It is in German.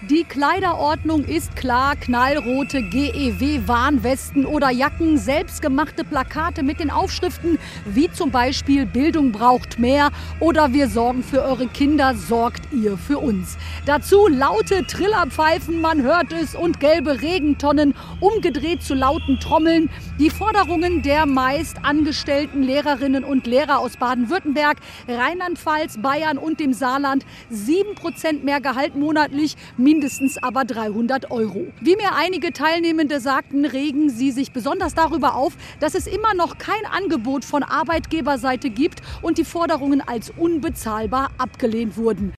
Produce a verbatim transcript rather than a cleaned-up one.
Die Kleiderordnung ist klar, knallrote G E W-Warnwesten oder Jacken, selbstgemachte Plakate mit den Aufschriften wie zum Beispiel Bildung braucht mehr oder wir sorgen für eure Kinder, sorgt ihr für uns. Dazu laute Trillerpfeifen, man hört es, und gelbe Regentonnen, umgedreht zu lauten Trommeln. Die Forderungen der meist angestellten Lehrerinnen und Lehrer aus Baden-Württemberg, Rheinland-Pfalz, Bayern und dem Saarland: sieben Prozent mehr Gehalt monatlich, mindestens aber dreihundert Euro. Wie mir einige Teilnehmende sagten, regen sie sich besonders darüber auf, dass es immer noch kein Angebot von Arbeitgeberseite gibt und die Forderungen als unbezahlbar abgelehnt wurden.